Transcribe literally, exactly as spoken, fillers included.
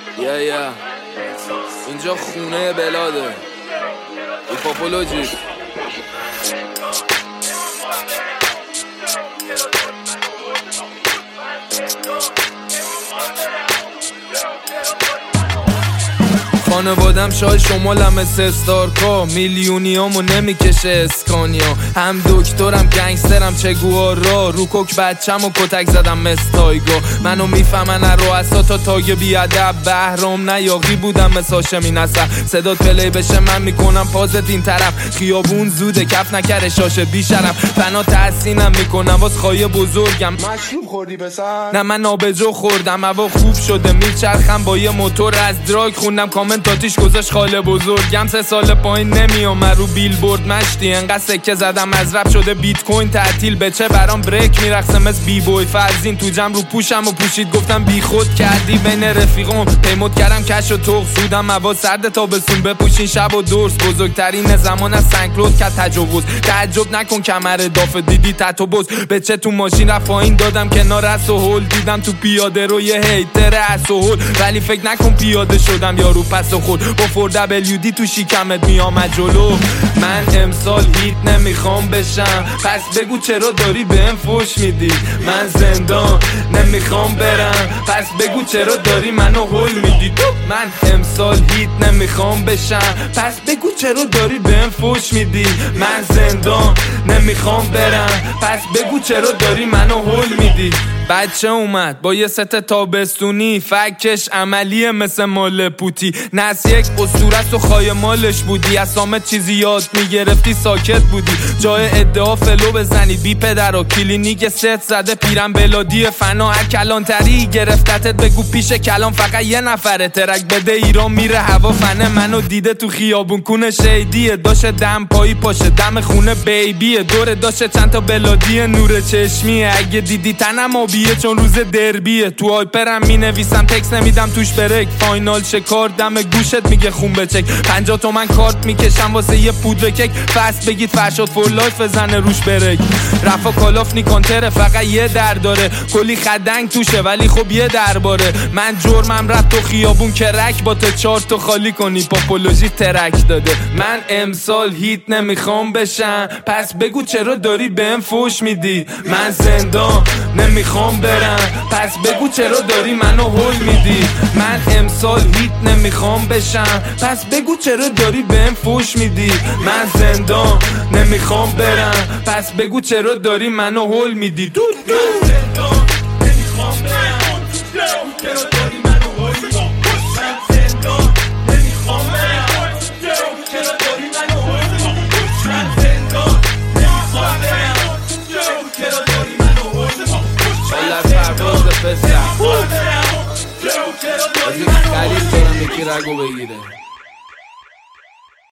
یا یا اینجا خونه بلاده ایپاپولوژی. خانوادم شای شمالم مثل استارکا، میلیونیامو نمیکشه اسکانیا. هم دکترم گنگسترم چگوارا، رو کوک بچم و کتک زدم مستایگا. منو میفهمن رؤسا تا تاگ بیادب، بهرام نیاقی بودم مثل هاشمی نصر. صدات پلی بشه من میکنم پازت این طرف، خیابون زوده کف نکره شاشه بیشرم. فنا تحسینم میکنم واس خواهی بزرگم. مشروب خوردی پسر؟ نه من آبجو خوردم، هوا خوب شده میچرخم با یه موتور. از دراگ خوندم کامنت تاتیش گذاشت خاله بزرگم. سه سال پایین نمیام رو بیلبورد مشتی، انقدر سکه زدم از رپ شده بیت کوین تعطیل. به چه برام بریک میرقصه مثل بی بوی فرزین. تو جمع رو پوشم و پوشید گفتم بی خود کردی بین رفیقم. پیمود کردم کش و توق سودم، هوا سرد تابستون بپوشین شب و درس. بزرگترین زمان از سنکلود که تجاوز. تعجب نکن کمر دافه دیدی تتو بز. به چه تو ماشین رفت پایین دادم کنار اس و هول. دیدم تو پیاده رو یه هیتر اس و هول، ولی فکر نکن پیاده شدم یارو پس و خود. با فور دبلیو دی تو شیکمت میامد جلو. من امسال هیت نمیخوام بشم، پس بگو چرا داری بهم فوش میدی. من زندان نمیخوام برم، پس بگو چرا داری منو هول میدی. من امسال هیت نمیخوام بشم، پس بگو چرا داری بهم فوش میدی. من زندان نمیخوام برم، پس بگو چرا داری منو هول میدی. بچه اومد با یه ست تابستونی، فکش عملیه مثل مال پوتی. نس یک اسطورست و خواهی مالش بودی، از سامت چیزی یاد میگرفتی ساکت بودی. جای ادعا فلو بزنی بی پدر و کلینیک ست زده پیرم بلادی فنا. کلانتری گرفتتت بگو پیش کلام فقط یه نفره. ترک بده ایران میره هوا فنه، منو دیده تو خیابون کونه شیدیه. داشه دم پایی پاشه دم خونه بیبیه، دوره داشه چند تا بلادی نور چشمیه. اگه دیدی تنم آبیه چون روز دربیه. تو آیپرم می نویسم تکس نمیدم توش برک. فاینال شکار دم گوشت میگه خون بچک. پنجاه تومن کارت میکشم واسه یه پودر کک. فست بگید فرشاد فور لایف بزنه روش برک. رفا کالاف نیکانتره فقط یه در داره، کلی خدنگ توشه ولی خب یه درباره. من جرمم رفت تو خیابون کرک با تا چار تا خالی کنی. پاپولوژی ترک داده. من امسال هیت نمیخوام بشم، پس بگو چرا داری بهم فوش میدی. من زندان نمیخوام برم، پس بگو چرا داری منو هول میدی. من امسال هیت نمیخوام بشم، پس بگو چرا داری بهم فوش میدی. من زندان نمیخوام برم، پس بگو چرا داری منو هول میدی. دو دو زندان نمیخوام برم، چرا داری منو هول میدی. من زندان نمیخوام برم، چرا داری منو هول میدی. من زندان نمیخوام برم، چرا داری منو هول میدی. حالا فرواز پسر از این خرید دارم یکی رگو بگیره.